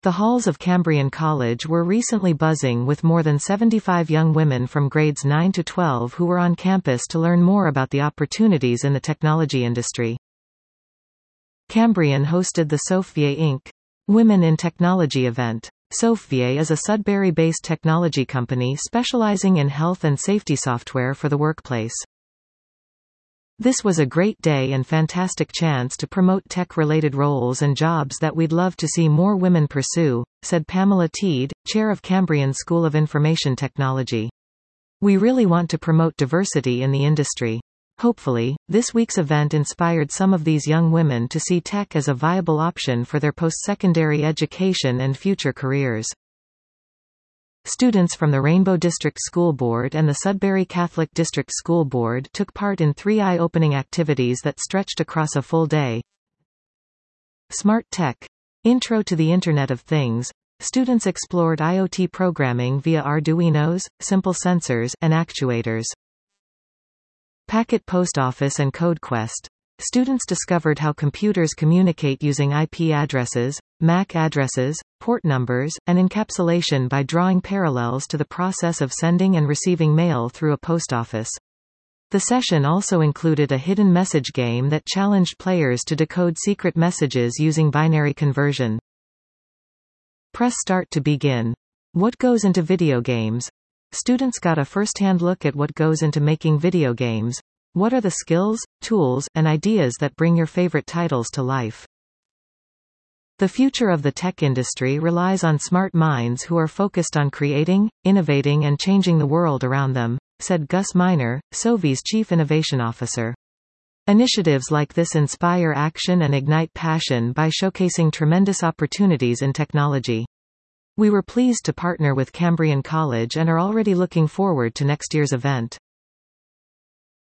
The halls of Cambrian College were recently buzzing with more than 75 young women from grades 9 to 12 who were on campus to learn more about the opportunities in the technology industry. Cambrian hosted the Sophie Inc. Women in Technology event. Sophie is a Sudbury-based technology company specializing in health and safety software for the workplace. This was a great day and fantastic chance to promote tech-related roles and jobs that we'd love to see more women pursue, said Pamela Teed, chair of Cambrian School of Information Technology. We really want to promote diversity in the industry. Hopefully, this week's event inspired some of these young women to see tech as a viable option for their post-secondary education and future careers. Students from the Rainbow District School Board and the Sudbury Catholic District School Board took part in 3 eye-opening activities that stretched across a full day. Smart Tech. Intro to the Internet of Things. Students explored IoT programming via Arduinos, simple sensors, and actuators. Packet Post Office and CodeQuest. Students discovered how computers communicate using IP addresses, MAC addresses, port numbers, and encapsulation by drawing parallels to the process of sending and receiving mail through a post office. The session also included a hidden message game that challenged players to decode secret messages using binary conversion. Press Start to begin. What goes into video games? Students got a first-hand look at what goes into making video games. What are the skills, tools, and ideas that bring your favorite titles to life? The future of the tech industry relies on smart minds who are focused on creating, innovating and changing the world around them, said Gus Miner, Sovi's Chief Innovation Officer. Initiatives like this inspire action and ignite passion by showcasing tremendous opportunities in technology. We were pleased to partner with Cambrian College and are already looking forward to next year's event.